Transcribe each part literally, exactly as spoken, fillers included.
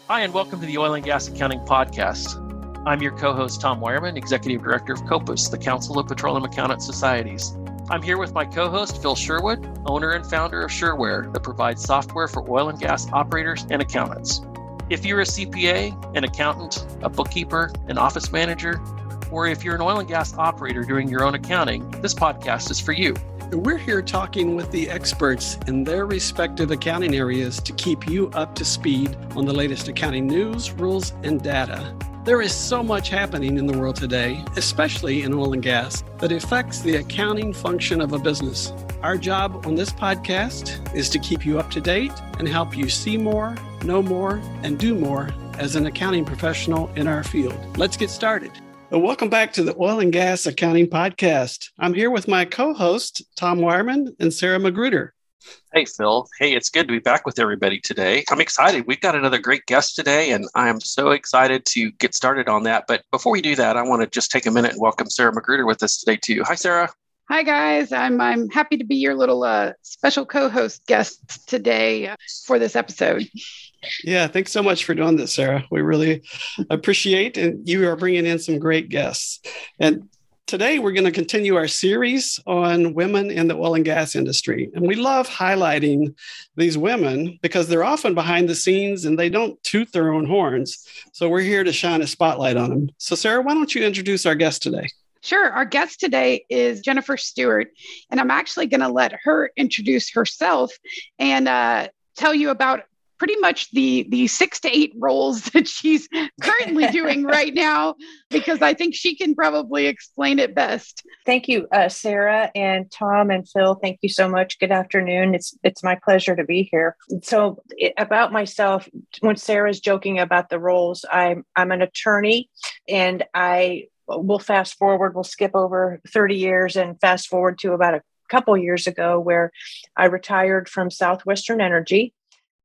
Hi, and welcome to the Oil and Gas Accounting Podcast. I'm your co-host, Tom Wireman, Executive Director of COPUS, the Council of Petroleum Accountants Societies. I'm here with my co-host, Phil Sherwood, owner and founder of Sureware, that provides software for oil and gas operators and accountants. If you're a C P A, an accountant, a bookkeeper, an office manager, or if you're an oil and gas operator doing your own accounting, this podcast is for you. We're here talking with the experts in their respective accounting areas to keep you up to speed on the latest accounting news, rules, and data. There is so much happening in the world today, especially in oil and gas, that affects the accounting function of a business. Our job on this podcast is to keep you up to date and help you see more, know more, and do more as an accounting professional in our field. Let's get started. Well, welcome back to the Oil and Gas Accounting Podcast. I'm here with my co-host, Tom Wireman and Sarah Magruder. Hey, Phil. Hey, it's good to be back with everybody today. I'm excited. We've got another great guest today, and I'm so excited to get started on that. But before we do that, I want to just take a minute and welcome Sarah Magruder with us today, too. Hi, Sarah. Hi, guys. I'm I'm happy to be your little uh, special co-host guest today for this episode. Yeah, thanks so much for doing this, Sarah. We really appreciate, and you are bringing in some great guests. And today we're going to continue our series on women in the oil and gas industry. And we love highlighting these women because they're often behind the scenes and they don't toot their own horns. So we're here to shine a spotlight on them. So Sarah, why don't you introduce our guest today? Sure. Our guest today is Jennifer Stewart, and I'm actually going to let her introduce herself and uh, tell you about pretty much the the six to eight roles that she's currently doing right now, because I think she can probably explain it best. Thank you, uh, Sarah and Tom and Phil. Thank you so much. Good afternoon. It's it's my pleasure to be here. So it, about myself, when Sarah's joking about the roles, I'm I'm an attorney, and I will fast forward. We'll skip over thirty years and fast forward to about a couple years ago, where I retired from Southwestern Energy.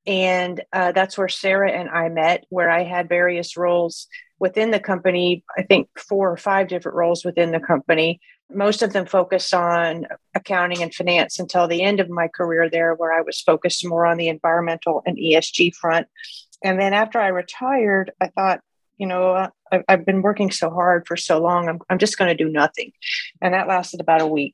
And uh, that's where Sarah and I met, where I had various roles within the company, I think four or five different roles within the company, most of them focused on accounting and finance until the end of my career there, where I was focused more on the environmental and E S G front. And then after I retired, I thought, you know, uh, I've, I've been working so hard for so long, I'm, I'm just going to do nothing. And that lasted about a week.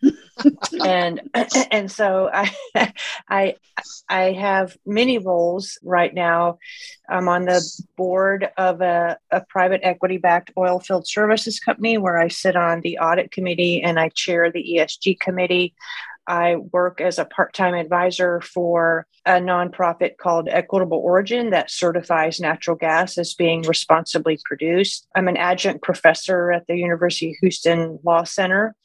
and and so I, I I have many roles right now. I'm on the board of a, a private equity-backed oil field services company where I sit on the audit committee and I chair the E S G committee. I work as a part-time advisor for a nonprofit called Equitable Origin that certifies natural gas as being responsibly produced. I'm an adjunct professor at the University of Houston Law Center.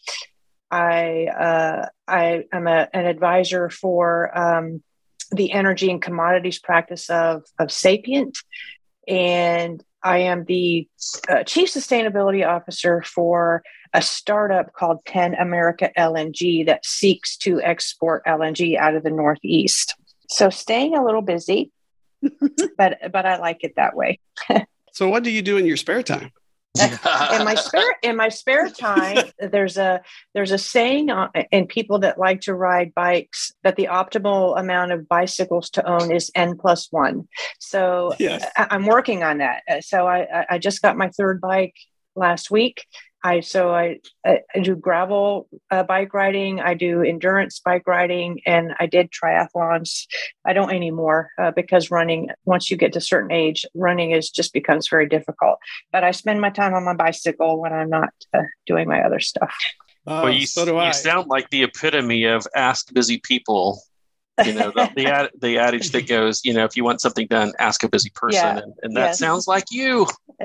I uh, I am a, an advisor for um, the energy and commodities practice of, of Sapient, and I am the uh, chief sustainability officer for a startup called Penn America L N G that seeks to export L N G out of the Northeast. So staying a little busy, but but I like it that way. So what do you do in your spare time? in my spare in my spare time, there's a there's a saying on, in people that like to ride bikes that the optimal amount of bicycles to own is N plus one. So yes. I, I'm working on that. So I I just got my third bike last week. I so I, I do gravel uh, bike riding, I do endurance bike riding, and I did triathlons. I don't anymore uh, because running, once you get to a certain age, running is just becomes very difficult. But I spend my time on my bicycle when I'm not uh, doing my other stuff. Uh, well, you, so do I. You sound like the epitome of ask busy people. You know, the the, ad, the adage that goes, you know, if you want something done, ask a busy person. Yeah. And, and that yes. sounds like you.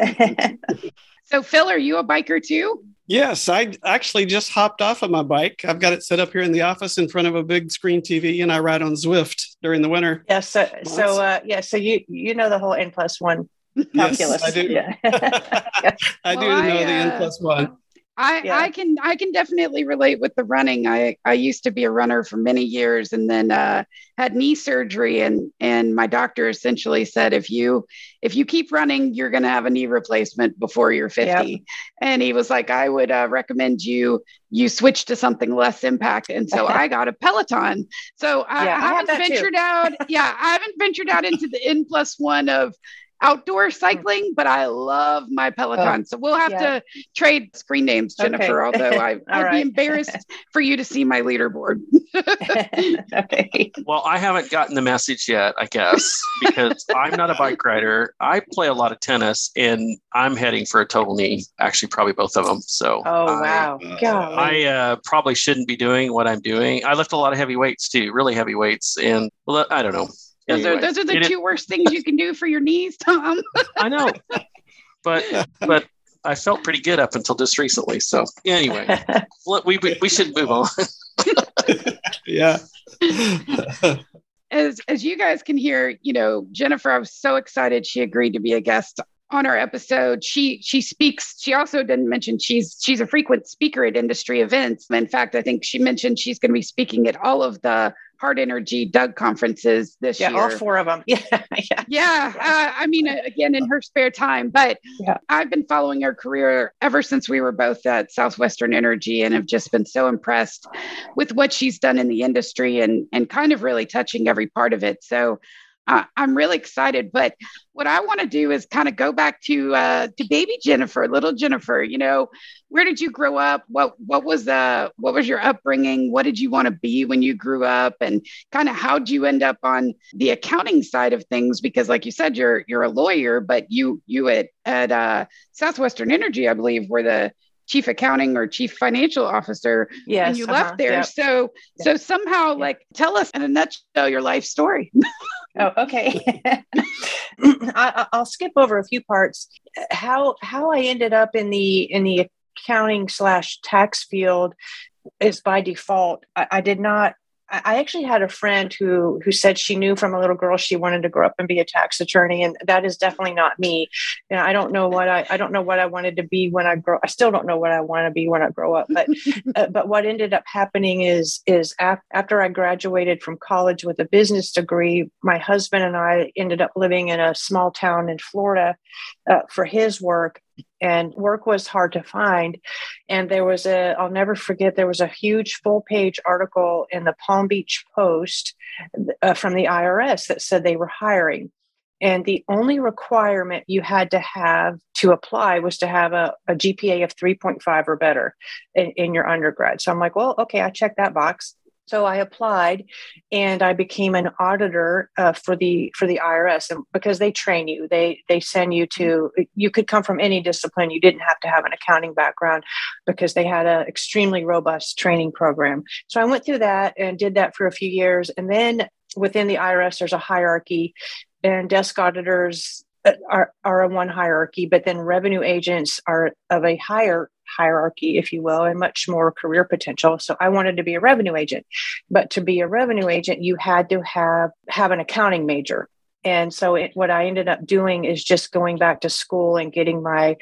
So, Phil, are you a biker too? Yes, I actually just hopped off of my bike. I've got it set up here in the office in front of a big screen T V, and I ride on Zwift during the winter. Yes, so, so uh, yeah, so you you know the whole N plus one calculus. Yes, I do. Yeah. I well, do know I, uh, the N plus one. I, yeah. I can I can definitely relate with the running. I, I used to be a runner for many years and then uh, had knee surgery and and my doctor essentially said if you if you keep running you're going to have a knee replacement before you're fifty. Yep. And he was like, I would uh, recommend you you switch to something less impact. And so I got a Peloton. So I, yeah, I haven't I ventured out. Yeah, I haven't ventured out into the N plus one of outdoor cycling, but I love my Peloton. Oh, so we'll have yeah. to trade screen names, Jennifer, okay. although I, I'd right. be embarrassed for you to see my leaderboard. Okay. Well, I haven't gotten the message yet, I guess, because I'm not a bike rider. I play a lot of tennis, and I'm heading for a total knee, actually probably both of them. So oh, wow. I, uh, I uh, probably shouldn't be doing what I'm doing. I lift a lot of heavy weights too, really heavy weights. And well, I don't know. Those anyway, are those are the two it, worst things you can do for your knees, Tom. I know, but but I felt pretty good up until just recently. So anyway, we we, we should move on. Yeah. As as you guys can hear, you know, Jennifer, I was so excited she agreed to be a guest on our episode. She she speaks. She also didn't mention she's she's a frequent speaker at industry events. In fact, I think she mentioned she's going to be speaking at all of the Hard Energy Doug conferences this yeah, year. All four of them. Yeah, yeah. yeah. Uh, I mean, again, in her spare time. But yeah. I've been following her career ever since we were both at Southwestern Energy, and have just been so impressed with what she's done in the industry, and and kind of really touching every part of it. So Uh, I'm really excited, but what I want to do is kind of go back to uh, to baby Jennifer, little Jennifer. You know, where did you grow up? What what was uh what was your upbringing? What did you want to be when you grew up? And kind of how'd you end up on the accounting side of things? Because, like you said, you're you're a lawyer, but you you at at uh, Southwestern Energy, I believe, were the chief accounting or chief financial officer yes, when you uh-huh, left there. Yep. So yep. so somehow, like, tell us in a nutshell your life story. Oh, okay. I, I'll skip over a few parts. How how I ended up in the in the accounting slash tax field is by default. I, I did not. I actually had a friend who who said she knew from a little girl she wanted to grow up and be a tax attorney, and that is definitely not me. You know, I don't know what I I don't know what I wanted to be when I grow. I still don't know what I want to be when I grow up. But uh, but what ended up happening is is af- after I graduated from college with a business degree, my husband and I ended up living in a small town in Florida uh, for his work. And work was hard to find. And there was a, I'll never forget, there was a huge full page article in the Palm Beach Post uh, from the I R S that said they were hiring. And the only requirement you had to have to apply was to have a, a G P A of three point five or better in, in your undergrad. So I'm like, well, okay, I checked that box. So I applied, and I became an auditor uh, for the for the I R S, and because they train you, they they send you to. You could come from any discipline. You didn't have to have an accounting background, because they had an extremely robust training program. So I went through that and did that for a few years, and then within the I R S, there's a hierarchy, and desk auditors are are a one hierarchy, but then revenue agents are of a higher hierarchy, if you will, and much more career potential. So I wanted to be a revenue agent, but to be a revenue agent, you had to have, have an accounting major. And so it, what I ended up doing is just going back to school and getting my,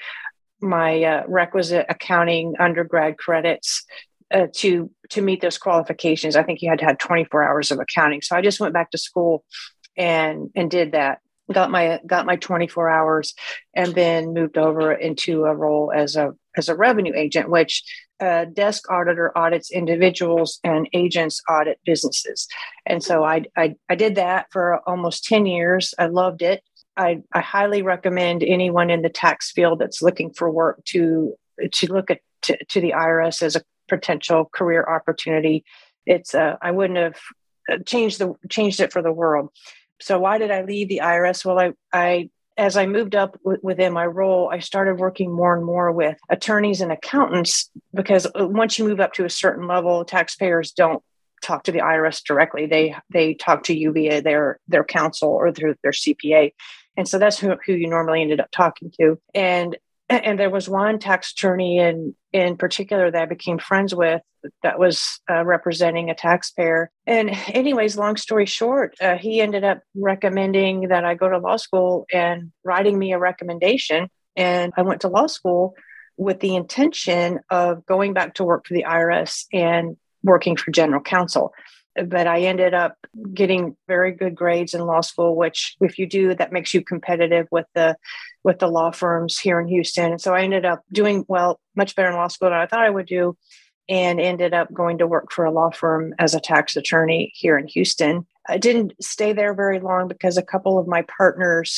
my uh, requisite accounting undergrad credits uh, to, to meet those qualifications. I think you had to have twenty-four hours of accounting. So I just went back to school and, and did that. Got my got my twenty-four hours, and then moved over into a role as a as a revenue agent, which a desk auditor audits individuals and agents audit businesses. And so I I, I did that for almost ten years. I loved it. I, I highly recommend anyone in the tax field that's looking for work to to look at to, to the I R S as a potential career opportunity. It's uh, I wouldn't have changed the changed it for the world. So why did I leave the I R S? Well, I, I as I moved up w- within my role, I started working more and more with attorneys and accountants, because once you move up to a certain level, taxpayers don't talk to the I R S directly. They they talk to you via their their counsel or through their C P A. And so that's who, who you normally ended up talking to. And and there was one tax attorney in, in particular that I became friends with that was uh, representing a taxpayer. And anyways, long story short, uh, he ended up recommending that I go to law school and writing me a recommendation. And I went to law school with the intention of going back to work for the I R S and working for general counsel. But I ended up getting very good grades in law school, which if you do, that makes you competitive with the with the law firms here in Houston. And so I ended up doing well, much better in law school than I thought I would do, and ended up going to work for a law firm as a tax attorney here in Houston. I didn't stay there very long because a couple of my partners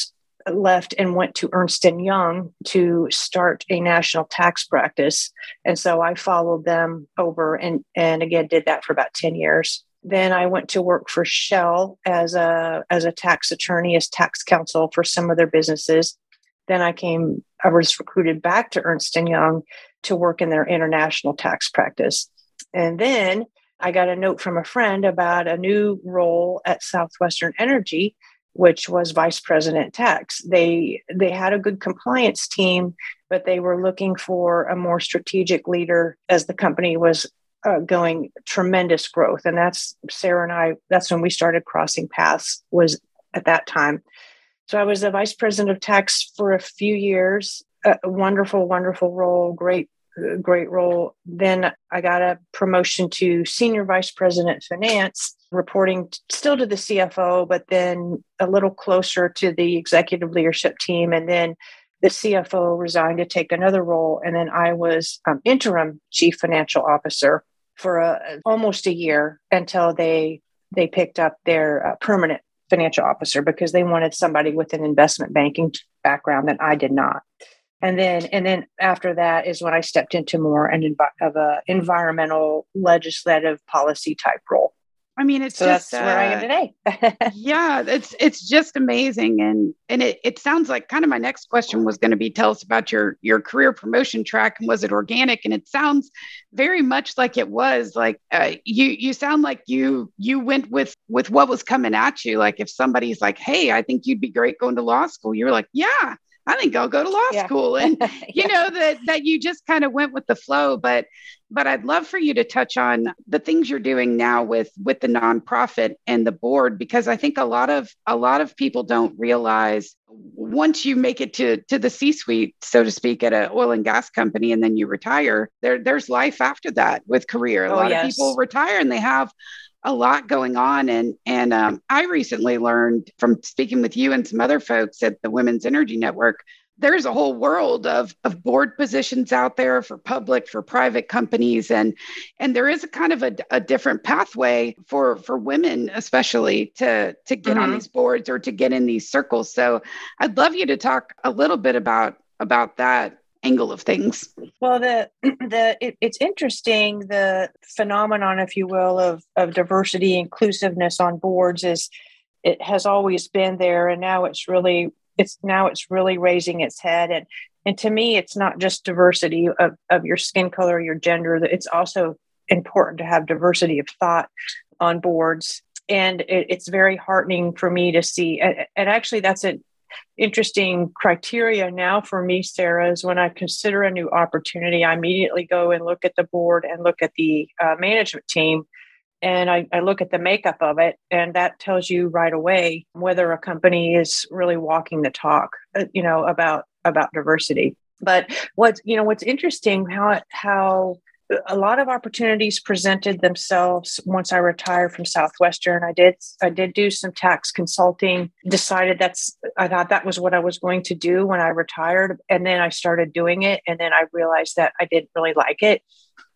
left and went to Ernst and Young to start a national tax practice. And so I followed them over and, and again, did that for about ten years. Then I went to work for Shell as a, as a tax attorney, as tax counsel for some of their businesses. Then I came, I was recruited back to Ernst and Young to work in their international tax practice. And then I got a note from a friend about a new role at Southwestern Energy, which was vice president tax. They they had a good compliance team, but they were looking for a more strategic leader as the company was uh, going tremendous growth. And that's Sarah and I, that's when we started crossing paths, was at that time. So I was the vice president of tax for a few years, a wonderful, wonderful role, great, great role. Then I got a promotion to senior vice president finance, reporting still to the C F O, but then a little closer to the executive leadership team. And then the C F O resigned to take another role. And then I was um, interim chief financial officer for a, almost a year until they they picked up their uh, permanent financial officer, because they wanted somebody with an investment banking background that I did not. And then, and then after that is when I stepped into more an env- of a environmental legislative policy type role. I mean, it's so just that's uh, where I am today. yeah, it's it's just amazing, and and it it sounds like kind of my next question was going to be, tell us about your your career promotion track, and was it organic? And it sounds very much like it was. Like uh, you you sound like you you went with with what was coming at you. Like if somebody's like, hey, I think you'd be great going to law school, you're like, yeah, I think I'll go to law yeah. school. And, yeah. you know, that, that you just kind of went with the flow. But, but I'd love for you to touch on the things you're doing now with, with the nonprofit and the board, because I think a lot of, a lot of people don't realize once you make it to, to the C-suite, so to speak, at an oil and gas company, and then you retire, there, there's life after that with career. A oh, lot yes. of people retire and they have a lot going on. And, and um, I recently learned from speaking with you and some other folks at the Women's Energy Network, there's a whole world of, of board positions out there for public, for private companies. And, and there is a kind of a, a different pathway for, for women, especially to, to get mm-hmm. on these boards or to get in these circles. So I'd love you to talk a little bit about, about that angle of things. Well, the the it, it's interesting, the phenomenon, if you will, of of diversity, inclusiveness on boards is it has always been there, and now it's really it's now it's really raising its head. And and to me, it's not just diversity of of your skin color, your gender. It's also important to have diversity of thought on boards, and it, it's very heartening for me to see. And, and actually, that's a interesting criteria now for me, Sarah, is when I consider a new opportunity, I immediately go and look at the board and look at the uh, management team, and I, I look at the makeup of it, and that tells you right away whether a company is really walking the talk, uh, you know, about about diversity. But what's you know what's interesting how how a lot of opportunities presented themselves once I retired from Southwestern. I did, I did do some tax consulting, decided that's, I thought that was what I was going to do when I retired. And then I started doing it. And then I realized that I didn't really like it.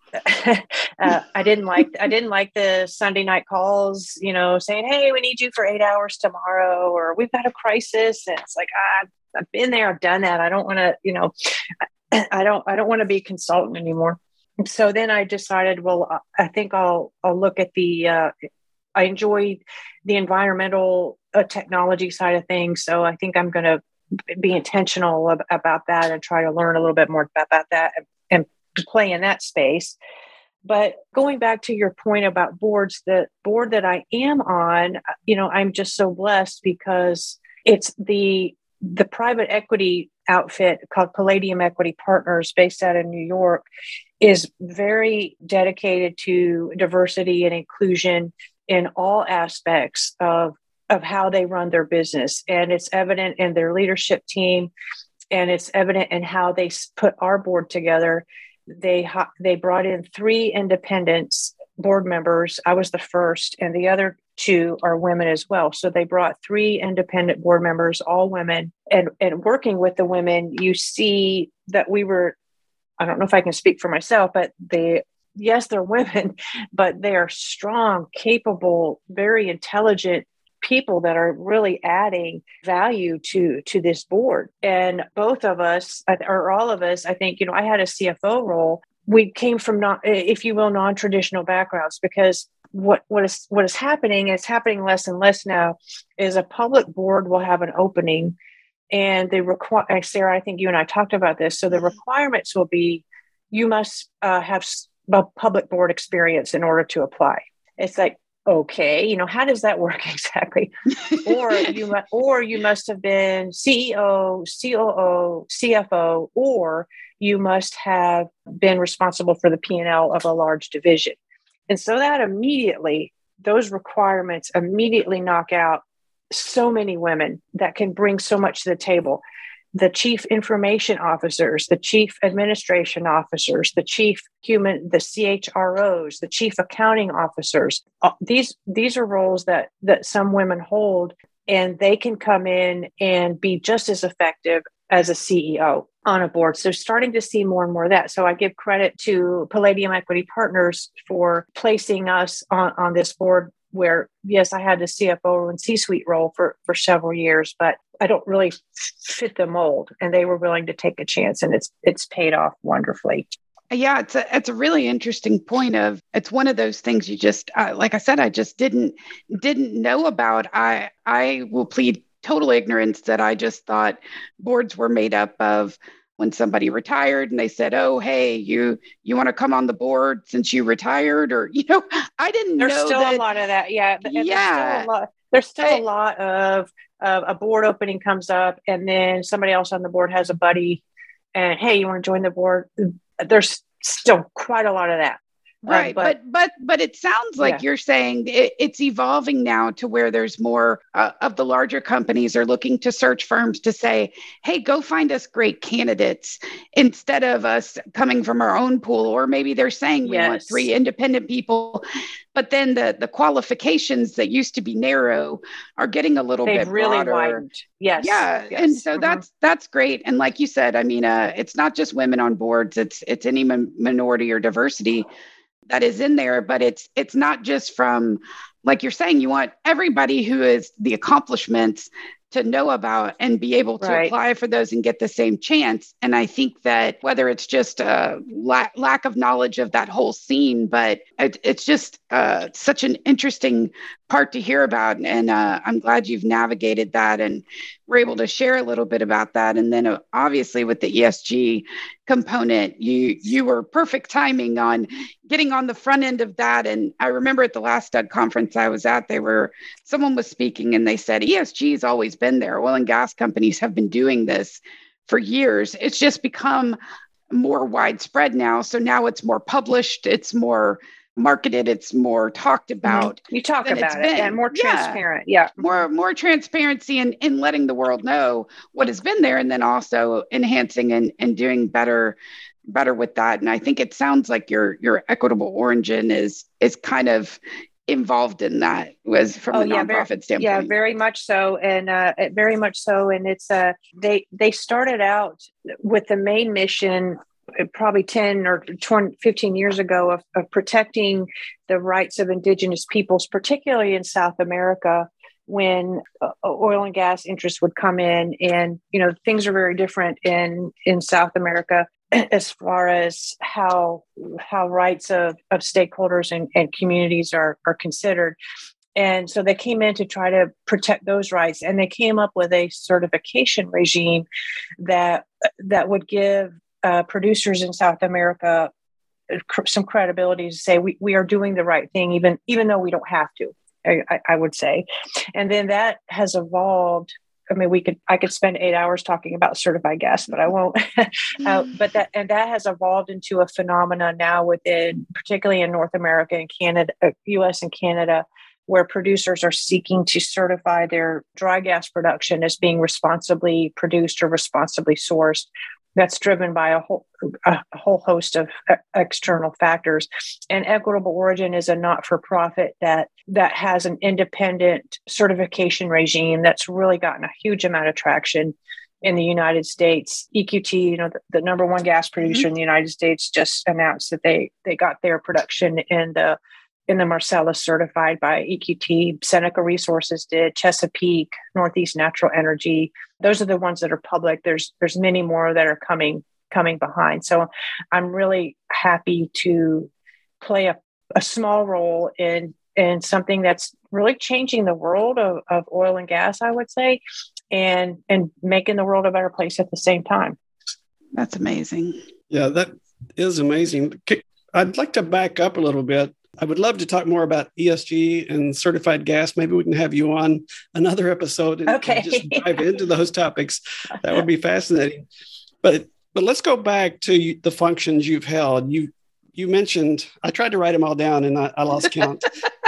uh, I didn't like, I didn't like the Sunday night calls, you know, saying, hey, we need you for eight hours tomorrow, or we've got a crisis. And it's like, ah, I've been there, I've done that. I don't want to, you know, I don't, I don't want to be a consultant anymore. So then I decided, well, I think I'll I'll look at the, uh, I enjoy the environmental uh, technology side of things. So I think I'm going to be intentional ab- about that and try to learn a little bit more about, about that and, and play in that space. But going back to your point about boards, the board that I am on, you know, I'm just so blessed because it's the the private equity outfit called Palladium Equity Partners, based out of New York, is very dedicated to diversity and inclusion in all aspects of, of how they run their business. And it's evident in their leadership team, and it's evident in how they put our board together. They, they brought in three independents board members. I was the first, and the other two are women as well. So they brought three independent board members, all women, and, and working with the women, you see that we were, I don't know if I can speak for myself, but they, yes, they're women, but they are strong, capable, very intelligent people that are really adding value to to this board. And both of us, or all of us, I think, you know, I had a C F O role. We came from, not, if you will, non-traditional backgrounds, because what what is what is happening, it's happening less and less now, is a public board will have an opening, and they require, Sarah, I think you and I talked about this. So the requirements will be, you must uh, have a public board experience in order to apply. It's like, okay, you know, how does that work exactly? or you or you must have been C E O, C O O, C F O, or you must have been responsible for the P and L of a large division. And so that immediately, those requirements immediately knock out so many women that can bring so much to the table. The chief information officers, the chief administration officers, the chief human, the C H R Os, the chief accounting officers. These, these are roles that, that some women hold, and they can come in and be just as effective as a C E O on a board. So starting to see more and more of that. So I give credit to Palladium Equity Partners for placing us on, on this board where, yes, I had the C F O and C-suite role for, for several years, but I don't really fit the mold, and they were willing to take a chance, and it's it's paid off wonderfully. Yeah, it's a it's a really interesting point. Of it's one of those things you just uh, like I said, I just didn't didn't know about. I I will plead total ignorance that I just thought boards were made up of when somebody retired and they said, "Oh, hey, you you want to come on the board since you retired?" Or, you know, I didn't there's know still that, a lot of that. Yeah, yeah. There's still a lot, there's still I, a lot of uh, a board opening comes up, and then somebody else on the board has a buddy, and hey, you want to join the board? There's still quite a lot of that. Right. Um, but, but, but, but it sounds like yeah. you're saying it, it's evolving now to where there's more uh, of the larger companies are looking to search firms to say, hey, go find us great candidates instead of us coming from our own pool. Or maybe they're saying we yes. want three independent people, but then the, the qualifications that used to be narrow are getting a little They've bit really broader. Widened. Yes. Yeah. Yes. And so mm-hmm. that's, that's great. And like you said, I mean, uh, it's not just women on boards, it's, it's any min- minority or diversity that is in there, but it's it's not just from, like you're saying, you want everybody who is the accomplishments to know about and be able to right. apply for those and get the same chance. And I think that whether it's just a la- lack of knowledge of that whole scene, but it, it's just uh, such an interesting part to hear about. And uh, I'm glad you've navigated that and were able to share a little bit about that. And then uh, obviously with the E S G component, you you were perfect timing on getting on the front end of that. And I remember at the last S T U D conference I was at, they were, someone was speaking and they said, E S G has always been there. Oil and gas companies have been doing this for years. It's just become more widespread now. So now it's more published, it's more marketed, it's more talked about. Mm-hmm. You talk about it and more transparent. Yeah. yeah. More more transparency and in, in letting the world know what has been there, and then also enhancing and, and doing better better with that. And I think it sounds like your your Equitable Origin is is kind of involved in that, was from oh, a yeah, nonprofit very, standpoint. Yeah, very much so. And uh, very much so. And it's uh, they they started out with the main mission probably ten or twenty, fifteen years ago of, of protecting the rights of indigenous peoples, particularly in South America, when uh, oil and gas interests would come in. And, you know, things are very different in, in South America as far as how how rights of, of stakeholders and, and communities are, are considered. And so they came in to try to protect those rights. And they came up with a certification regime that that would give uh, producers in South America some credibility to say we, we are doing the right thing, even, even though we don't have to, I, I would say. And then that has evolved. I mean, we could, I could spend eight hours talking about certified gas, but I won't. uh, but that, and that has evolved into a phenomenon now within, particularly in North America and Canada, uh, U S and Canada, where producers are seeking to certify their dry gas production as being responsibly produced or responsibly sourced. That's driven by a whole a whole host of external factors. And Equitable Origin is a not-for-profit that that has an independent certification regime that's really gotten a huge amount of traction in the United States. E Q T, you know, the, the number one gas producer mm-hmm. in the United States, just announced that they they got their production in the in the Marcellus certified by E Q T. Seneca Resources did, Chesapeake, Northeast Natural Energy. Those are the ones that are public. There's there's many more that are coming coming behind. So I'm really happy to play a, a small role in in something that's really changing the world of, of oil and gas, I would say, and and making the world a better place at the same time. That's amazing. Yeah, that is amazing. I'd like to back up a little bit. I would love to talk more about E S G and certified gas. Maybe we can have you on another episode and, okay. and just dive into those topics. That would be fascinating. But but let's go back to the functions you've held. You you mentioned, I tried to write them all down and I, I lost count.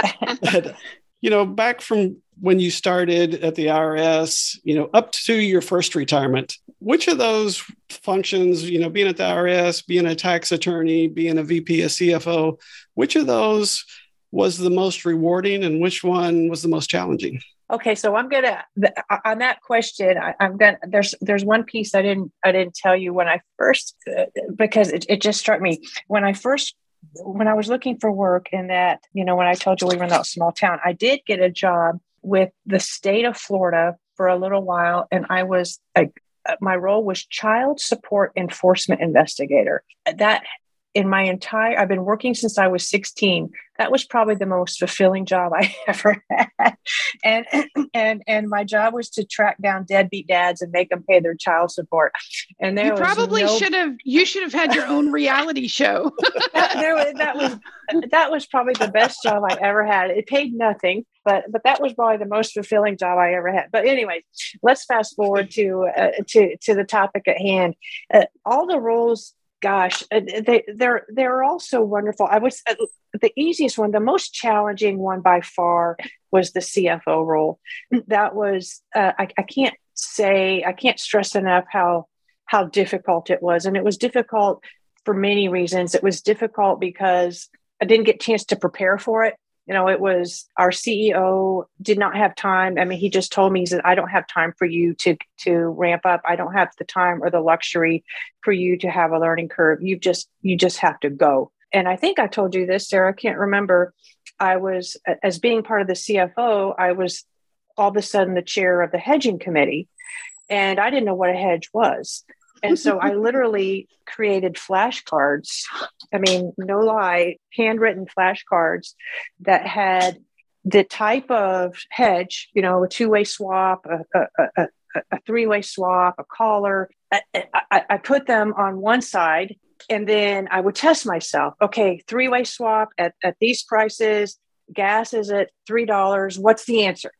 But, you know, back from when you started at the I R S, you know, up to your first retirement, which of those functions, you know, being at the I R S, being a tax attorney, being a V P, a C F O, which of those was the most rewarding and which one was the most challenging? Okay, so I'm gonna on that question. I, I'm gonna there's there's one piece I didn't I didn't tell you when I first uh, because it, it just struck me when I first when I was looking for work in that, you know, when I told you we were in that small town, I did get a job with the state of Florida for a little while, and I was a, my role was child support enforcement investigator. That in my entire, I've been working since I was sixteen. That was probably the most fulfilling job I ever had. And, and, and my job was to track down deadbeat dads and make them pay their child support. And there you probably no... should have, you should have had your own reality show. that, there was, that was, that was probably the best job I ever had. It paid nothing, but, but that was probably the most fulfilling job I ever had. But anyway, let's fast forward to, uh, to, to the topic at hand. Uh, all the roles, gosh, they, they're, they're all so wonderful. I was, uh, the easiest one, the most challenging one by far was the C F O role. That was, uh, I, I can't say, I can't stress enough how, how difficult it was. And it was difficult for many reasons. It was difficult because I didn't get a chance to prepare for it. You know, it was our C E O did not have time. I mean, he just told me, he said, I don't have time for you to, to ramp up. I don't have the time or the luxury for you to have a learning curve. You just, you just have to go. And I think I told you this, Sarah, I can't remember. I was, as being part of the C F O, I was all of a sudden the chair of the hedging committee, and I didn't know what a hedge was. And so I literally created flashcards. I mean, no lie, handwritten flashcards that had the type of hedge, you know, a two-way swap, a, a, a, a three-way swap, a collar. I, I, I put them on one side, and then I would test myself. Okay, three-way swap at, at these prices, gas is at three dollars. What's the answer?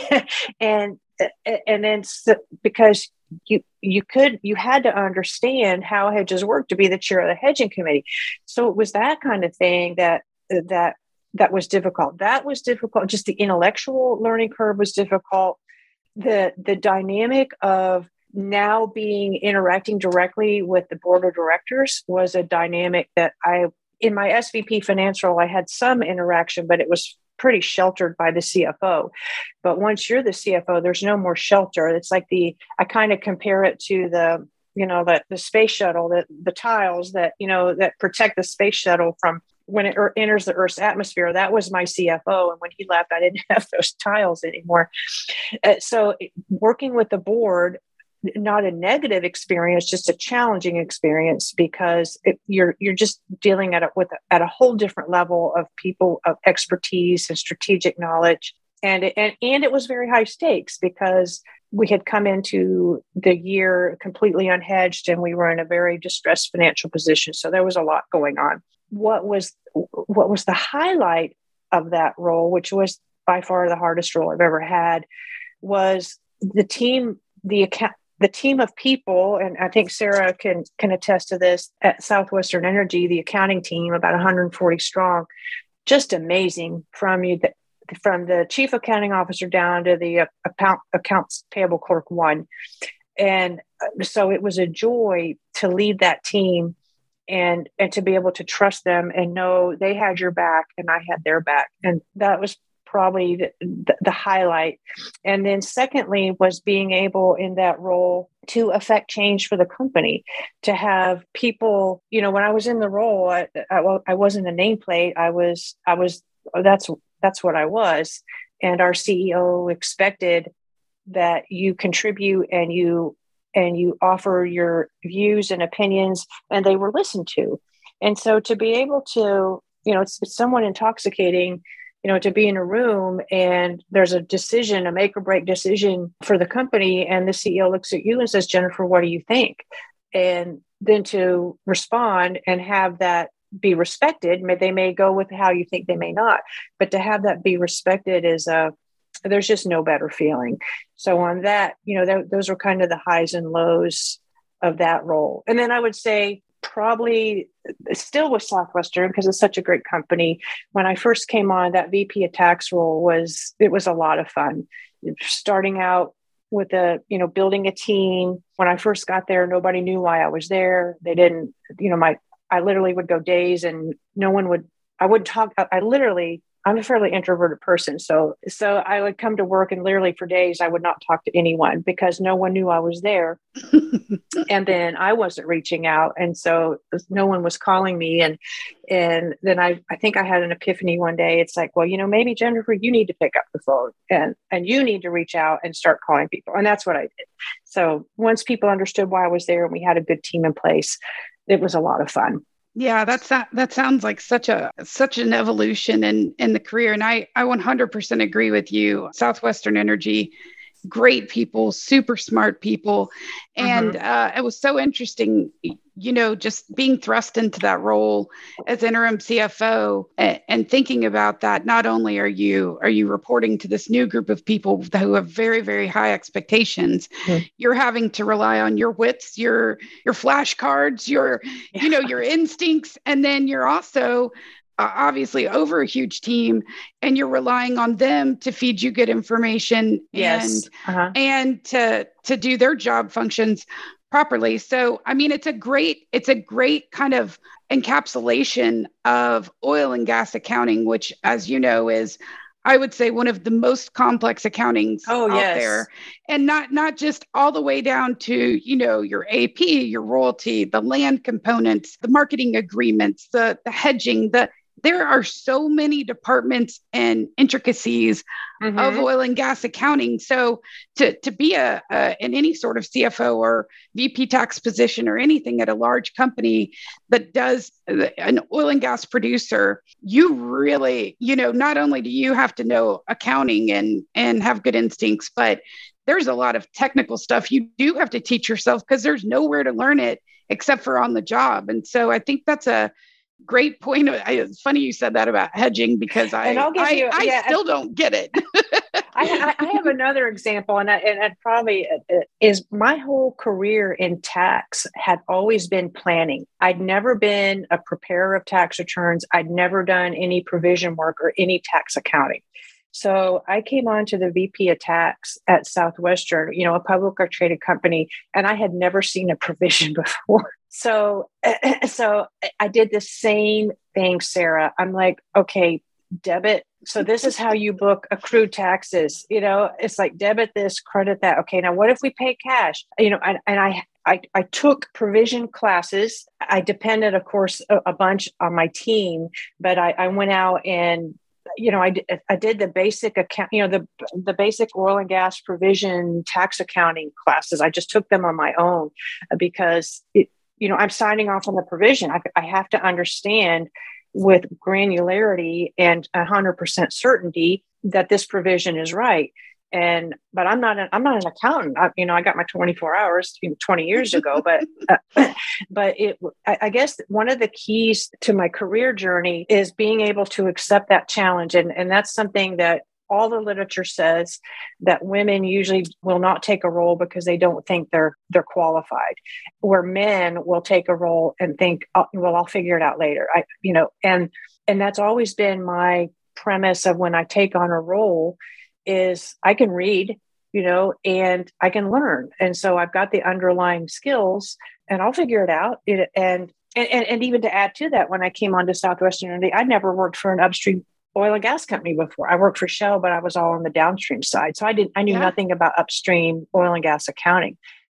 and and then because you you could you had to understand how hedges work to be the chair of the hedging committee. So it was that kind of thing that that that was difficult. That was difficult. Just the intellectual learning curve was difficult. The the dynamic of now being interacting directly with the board of directors was a dynamic that I, in my S V P finance role, I had some interaction, but it was pretty sheltered by the C F O. But once you're the C F O, there's no more shelter. It's like the, I kind of compare it to the, you know, the, the space shuttle, that the tiles that, you know, that protect the space shuttle from when it er- enters the Earth's atmosphere. That was my C F O. And when he left, I didn't have those tiles anymore. Uh, so working with the board, not a negative experience, just a challenging experience, because it, you're you're just dealing at a, with a, at a whole different level of people, of expertise and strategic knowledge, and it, and and it was very high stakes because we had come into the year completely unhedged, and we were in a very distressed financial position. So there was a lot going on. What was what was the highlight of that role, which was by far the hardest role I've ever had, was the team, the account. The team of people, and I think Sarah can can attest to this, at Southwestern Energy, the accounting team, about one hundred forty strong, just amazing, from you, from the chief accounting officer down to the account, accounts payable clerk one. And so it was a joy to lead that team and and to be able to trust them and know they had your back and I had their back. And that was probably the, the, the highlight. And then secondly was being able in that role to affect change for the company, to have people, you know, when I was in the role, I, I, I wasn't a nameplate. I was, I was that's that's what I was. And our C E O expected that you contribute and you and you offer your views and opinions, and they were listened to. And so to be able to, you know, it's, it's somewhat intoxicating, you know, to be in a room and there's a decision, a make or break decision for the company, and the C E O looks at you and says, Jennifer, what do you think? And then to respond and have that be respected. They may go with how you think, they may not, but to have that be respected is a, there's just no better feeling. So on that, you know, th- those are kind of the highs and lows of that role. And then I would say probably still with Southwestern, because it's such a great company. When I first came on, that V P of tax role was, it was a lot of fun. Starting out with a, you know, building a team. When I first got there, nobody knew why I was there. They didn't, you know, my, I literally would go days and no one would, I wouldn't talk. I, I literally, I'm a fairly introverted person. So, so I would come to work and literally for days, I would not talk to anyone because no one knew I was there. And then I wasn't reaching out. And so no one was calling me. And, and then I, I think I had an epiphany one day. It's like, well, you know, maybe Jennifer, you need to pick up the phone and, and you need to reach out and start calling people. And that's what I did. So once people understood why I was there and we had a good team in place, it was a lot of fun. Yeah, that's that. That sounds like such a such an evolution in in the career, and I I one hundred percent agree with you. Southwestern Energy, great people, super smart people, and mm-hmm. uh, it was so interesting. You know, just being thrust into that role as interim C F O and, and thinking about that. Not only are you are you reporting to this new group of people who have very, very high expectations, mm-hmm. you're having to rely on your wits, your your flashcards, your yeah. you know your instincts, and then you're also uh, obviously over a huge team, and you're relying on them to feed you good information yes. and uh-huh. and to to do their job functions properly. So, I mean, it's a great, it's a great kind of encapsulation of oil and gas accounting, which, as you know, is, I would say, one of the most complex accountings oh, out yes. there. And not, not just all the way down to, you know, your A P, your royalty, the land components, the marketing agreements, the, the hedging, the, there are so many departments and intricacies mm-hmm. of oil and gas accounting. So to, to be a, a in any sort of C F O or V P tax position or anything at a large company that does an oil and gas producer, you really, you know, not only do you have to know accounting and, and have good instincts, but there's a lot of technical stuff you do have to teach yourself because there's nowhere to learn it except for on the job. And so I think that's a great point. I, it's funny you said that about hedging because I, I, you, I yeah, still I, don't get it. I, I have another example, and I, and I probably is my whole career in tax had always been planning. I'd never been a preparer of tax returns. I'd never done any provision work or any tax accounting. So I came on to the V P of tax at Southwestern, you know, a publicly traded company, and I had never seen a provision before. So, so I did the same thing, Sarah. I'm like, okay, debit. So this is how you book accrued taxes. You know, it's like debit this, credit that. Okay, now what if we pay cash? You know, and, and I, I, I took provision classes. I depended, of course, a, a bunch on my team, but I, I went out and you know, I, I did the basic account, you know, the the basic oil and gas provision tax accounting classes. I just took them on my own because, it, you know, I'm signing off on the provision. I, I have to understand with granularity and one hundred percent certainty that this provision is right. And, but I'm not, an, I'm not an accountant. I, you know, I got my twenty-four hours you know, twenty years ago, but, uh, but it, I, I guess one of the keys to my career journey is being able to accept that challenge. And, and that's something that all the literature says that women usually will not take a role because they don't think they're, they're qualified, where men will take a role and think, oh, well, I'll figure it out later. I, you know, and, and that's always been my premise of when I take on a role is I can read, you know, and I can learn. And so I've got the underlying skills and I'll figure it out. It, and, and, and even to add to that, when I came on to Southwestern Energy, I'd never worked for an upstream oil and gas company before. I worked for Shell, but I was all on the downstream side. So I didn't, I knew yeah. nothing about upstream oil and gas accounting.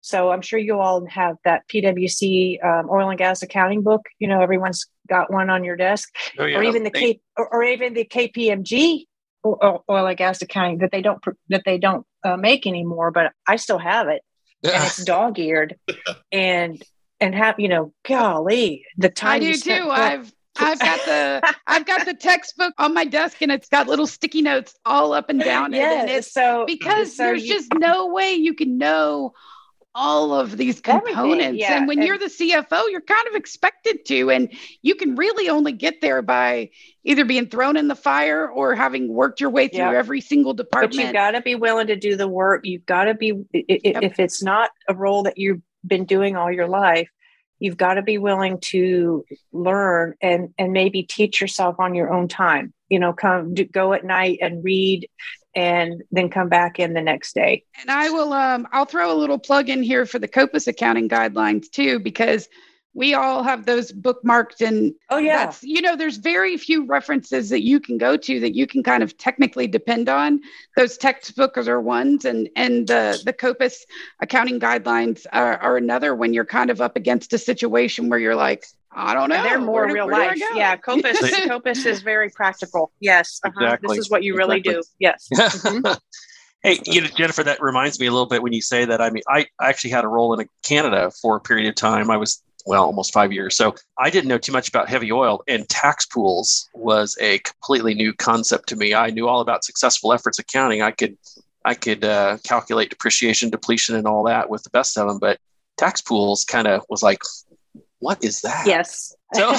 So I'm sure you all have that P W C um, oil and gas accounting book. You know, everyone's got one on your desk, Oh, yeah. or even the K, or, or even the K P M G oil and gas accounting that they don't that they don't uh, make anymore. But I still have it, and it's dog-eared, and and have you know, golly, the time I do you too. I've I've got the I've got the textbook on my desk, and it's got little sticky notes all up and down it. Yeah, And it's so because so there's you, just no way you can know all of these components. yeah, and when and, you're the C F O, you're kind of expected to, and you can really only get there by either being thrown in the fire or having worked your way through yeah. every single department. But you've got to be willing to do the work. You've got to be, it, Yep. if it's not a role that you've been doing all your life, you've got to be willing to learn and, and maybe teach yourself on your own time, you know, come do, go at night and read and then come back in the next day. And I will, um, I'll throw a little plug in here for the COPUS accounting guidelines too, because we all have those bookmarked. And oh yeah, that's, you know, there's very few references that you can go to that you can kind of technically depend on. Those textbooks are ones, and and the the COPUS accounting guidelines are, are another. When you're kind of up against a situation where you're like, I don't know, and they're more where, real where life. Yeah, COPUS COPUS is very practical. Yes, uh-huh. Exactly. This is what you really Exactly. do. Yes. Mm-hmm. Hey, you know, Jennifer, that reminds me a little bit when you say that. I mean, I actually had a role in Canada for a period of time. I was, well, almost five years. So I didn't know too much about heavy oil, and tax pools was a completely new concept to me. I knew all about successful efforts accounting. I could, I could uh, calculate depreciation, depletion, and all that with the best of them. But tax pools kind of was like, what is that? Yes. So,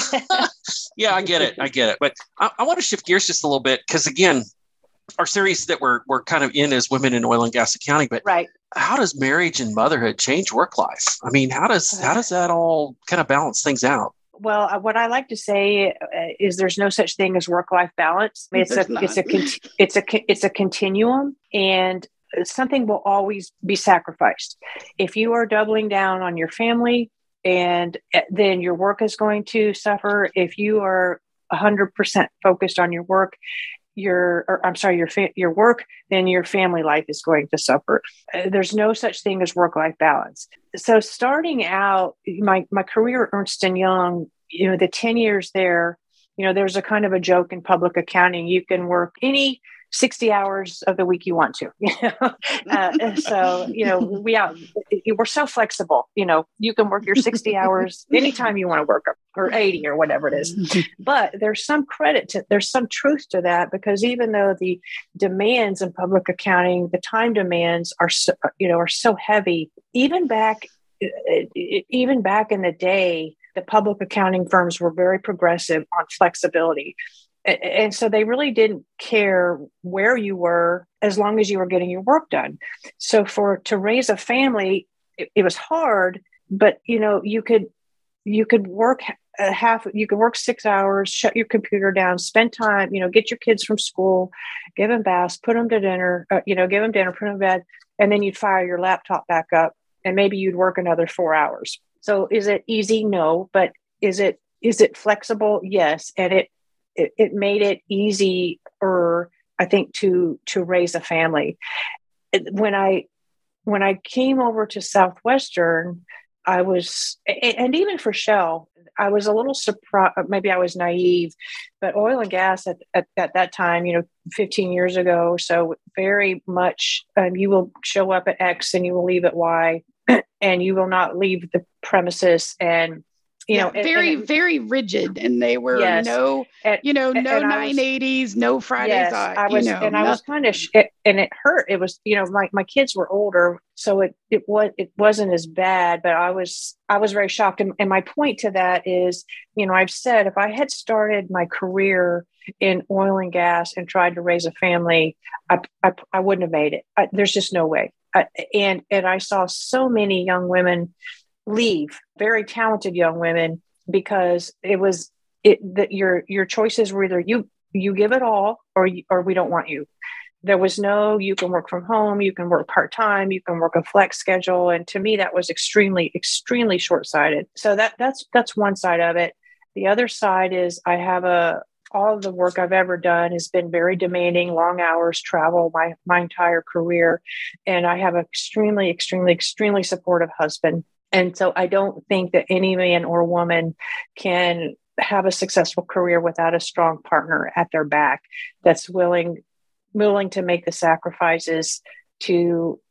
yeah, I get it. I get it. But I, I want to shift gears just a little bit, because again, our series that we're we're kind of in is women in oil and gas accounting. But right. How does marriage and motherhood change work life? I mean, how does how does that all kind of balance things out? Well, what I like to say uh, is there's no such thing as work-life balance. It's There's a not. it's a it's a it's a continuum, and something will always be sacrificed. If you are doubling down on your family, and then your work is going to suffer. If you are one hundred percent focused on your work, your, or I'm sorry, your fa- your work, then your family life is going to suffer. Uh, there's no such thing as work-life balance. So starting out, my my career at Ernst and Young, you know, the ten years there, you know, there's a kind of a joke in public accounting. You can work any sixty hours of the week you want to, you know? uh, so, you know, we are, we're so flexible, you know, you can work your sixty hours anytime you want to work, or eighty or whatever it is. But there's some credit to, there's some truth to that, because even though the demands in public accounting, the time demands are, so, you know, are so heavy, even back, even back in the day, the public accounting firms were very progressive on flexibility. And so they really didn't care where you were as long as you were getting your work done. So for to raise a family, it, it was hard, but you know, you could you could work a half, you could work six hours, shut your computer down, spend time, you know, get your kids from school, give them baths, put them to dinner, uh, you know, give them dinner, put them to bed, and then you'd fire your laptop back up, and maybe you'd work another four hours. So is it easy? No, but is it is it flexible? Yes, and it. It, it made it easier, I think, to to raise a family. When I when I came over to Southwestern, I was, and even for Shell, I was a little surprised. Maybe I was naive, but oil and gas at, at, at that time, you know, fifteen years ago, so very much um, you will show up at X and you will leave at Y, and you will not leave the premises. And You yeah, know, and, very, and it, very rigid, and they were yes, no, and, you know, no nine eighties, no Fridays. Yes, off, I was, you know, and I nothing. was kind of, sh- it, and it hurt. It was, you know, my, my kids were older, so it it was it wasn't as bad, but I was I was very shocked. And, and my point to that is, you know, I've said if I had started my career in oil and gas and tried to raise a family, I I, I wouldn't have made it. I, there's just no way. I, and and I saw so many young women leave, very talented young women, because it was it that your your choices were either you you give it all, or you, or we don't want you. There was no, you can work from home, you can work part-time, you can work a flex schedule. And to me, that was extremely, extremely short-sighted. So that that's that's one side of it. The other side is I have a all of the work I've ever done has been very demanding, long hours, travel, my, my entire career. And I have an extremely, extremely, extremely supportive husband. And so I don't think that any man or woman can have a successful career without a strong partner at their back that's willing, willing to make the sacrifices to,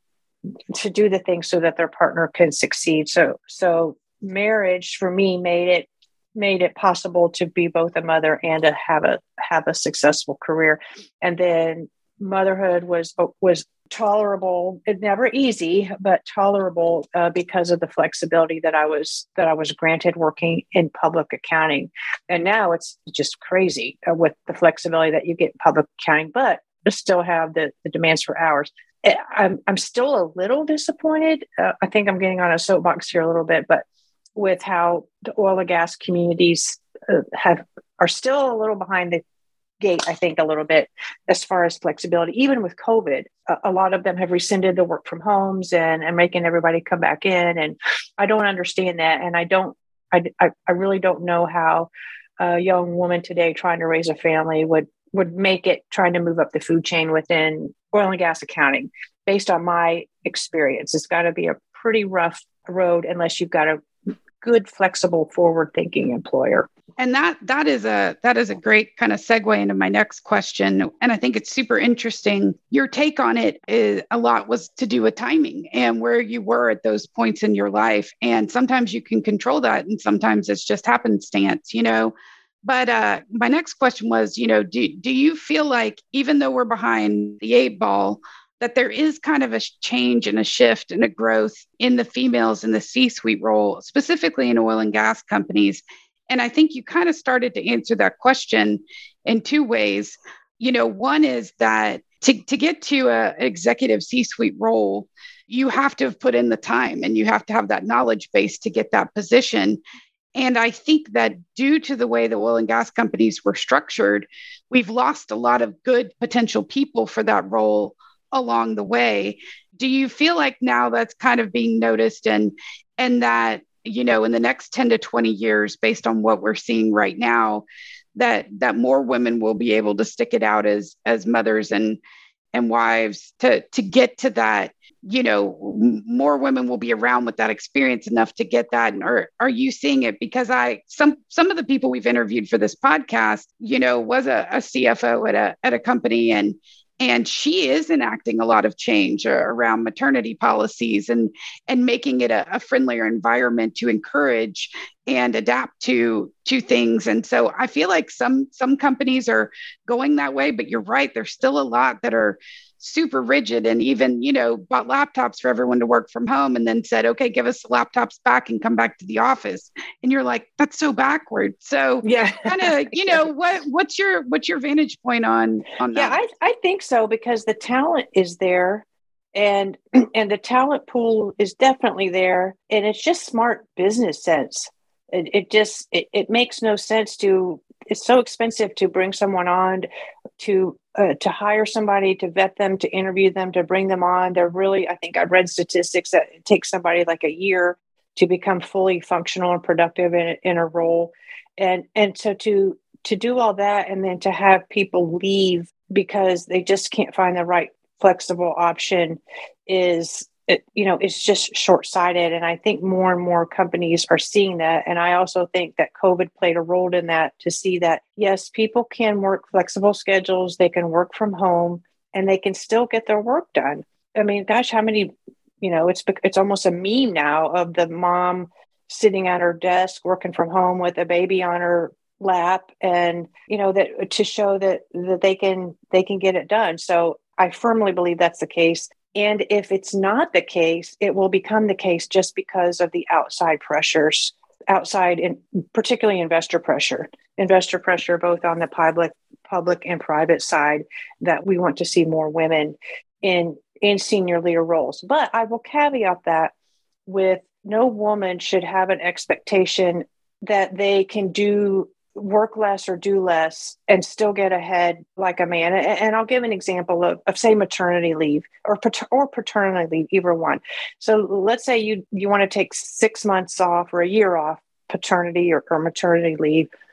to do the things so that their partner can succeed. So, so marriage for me made it made it possible to be both a mother and to have a have a successful career. And then motherhood was was tolerable. It never easy, but tolerable uh, because of the flexibility that I was that I was granted working in public accounting. And now it's just crazy uh, with the flexibility that you get in public accounting, but you still have the, the demands for hours. I'm I'm still a little disappointed. Uh, I think I'm getting on a soapbox here a little bit, but with how the oil and gas communities uh, have are still a little behind the gate, I think, a little bit as far as flexibility. Even with COVID, a, a lot of them have rescinded the work from homes and, and making everybody come back in. And I don't understand that. And I don't, I, I, I really don't know how a young woman today trying to raise a family would, would make it trying to move up the food chain within oil and gas accounting. Based on my experience, it's got to be a pretty rough road unless you've got a good, flexible, forward-thinking employer. And that that is a that is a great kind of segue into my next question. And I think it's super interesting. Your take on it is a lot was to do with timing and where you were at those points in your life. And sometimes you can control that, and sometimes it's just happenstance, you know. But uh, my next question was, you know, do do you feel like even though we're behind the eight ball, that there is kind of a change and a shift and a growth in the females in the C-suite role, specifically in oil and gas companies? And I think you kind of started to answer that question in two ways. You know, one is that to, to get to an executive C-suite role, you have to have put in the time and you have to have that knowledge base to get that position. And I think that due to the way the oil and gas companies were structured, we've lost a lot of good potential people for that role along the way. Do you feel like now that's kind of being noticed and and that, you know, in the next ten to twenty years, based on what we're seeing right now, that that more women will be able to stick it out as as mothers and and wives to to get to that, you know, more women will be around with that experience enough to get that? And are, are you seeing it? Because I, some, some of the people we've interviewed for this podcast, you know, was a, a C F O at a, at a company, and And she is enacting a lot of change around maternity policies and, and making it a, a friendlier environment to encourage and adapt to, to things. And so I feel like some, some companies are going that way, but you're right. There's still a lot that are super rigid and even, you know, bought laptops for everyone to work from home and then said, okay, give us the laptops back and come back to the office. And you're like, that's so backward. So yeah, kind of, you know, what, what's your, what's your vantage point on, on that? Yeah, I, I think so, because the talent is there and, and the talent pool is definitely there. And it's just smart business sense. It, it just, it, it makes no sense to, it's so expensive to bring someone on, to uh, to hire somebody, to vet them, to interview them, to bring them on. They're really, I think I've read statistics that it takes somebody like a year to become fully functional and productive in, in a role. And and so to to do all that and then to have people leave because they just can't find the right flexible option is, it, you know, it's just short-sighted. And I think more and more companies are seeing that. And I also think that COVID played a role in that, to see that, yes, people can work flexible schedules, they can work from home, and they can still get their work done. I mean, gosh, how many, you know, it's it's almost a meme now of the mom sitting at her desk working from home with a baby on her lap, and, you know, that to show that that they can they can get it done. So I firmly believe that's the case. And if it's not the case, it will become the case just because of the outside pressures, outside, and particularly investor pressure, investor pressure, both on the public, public and private side, that we want to see more women in, in senior leader roles. But I will caveat that with, no woman should have an expectation that they can do work less or do less and still get ahead like a man. And, and I'll give an example of, of say, maternity leave or pater- or paternity leave, either one. So let's say you you want to take six months off or a year off paternity or, or maternity leave.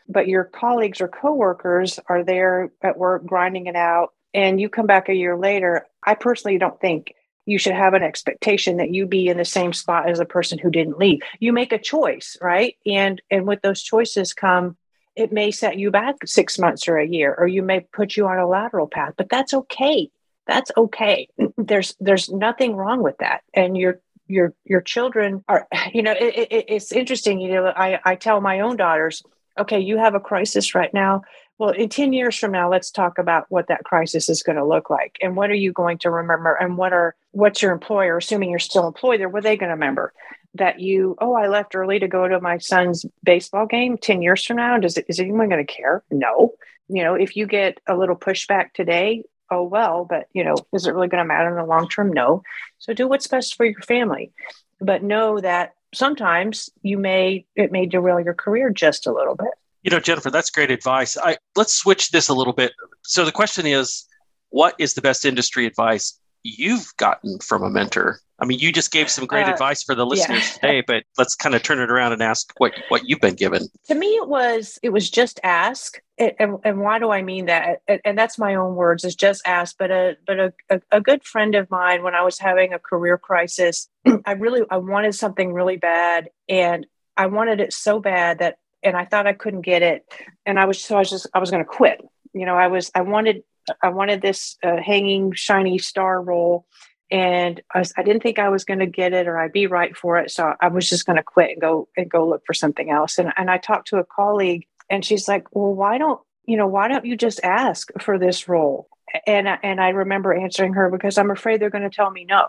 but your colleagues or coworkers are there at work grinding it out, and you come back a year later. I personally don't think you should have an expectation that you be in the same spot as the person who didn't leave. You make a choice, right? And and with those choices come, it may set you back six months or a year, or you may put you on a lateral path, but that's okay. That's okay. There's there's nothing wrong with that. And your your your children are, you know, it, it, it's interesting. You know, I, I tell my own daughters, okay, you have a crisis right now. Well, in ten years from now, let's talk about what that crisis is going to look like. And what are you going to remember? And what are, what's your employer, assuming you're still employed there, what are they going to remember? That you, oh, I left early to go to my son's baseball game ten years from now. Does it, is anyone going to care? No. You know, if you get a little pushback today, oh, well, but, you know, is it really going to matter in the long term? No. So do what's best for your family, but know that sometimes you may, it may derail your career just a little bit. You know, Jennifer, that's great advice. I, let's switch this a little bit. So the question is, what is the best industry advice you've gotten from a mentor? I mean, you just gave some great uh, advice for the listeners yeah. today, but let's kind of turn it around and ask what, what you've been given. To me, it was, it was just ask. And, and why do I mean that? And, and that's my own words, is just ask. But a, but a, a, a good friend of mine, when I was having a career crisis, I really, I wanted something really bad. And I wanted it so bad that, and I thought I couldn't get it. And I was, so I was just, I was going to quit. You know, I was, I wanted, I wanted this uh, hanging, shiny star role. And I, was, I didn't think I was going to get it or I'd be right for it. So I was just going to quit and go and go look for something else. And, and I talked to a colleague and she's like, well, why don't, you know, why don't you just ask for this role? And, and I remember answering her, because I'm afraid they're going to tell me no.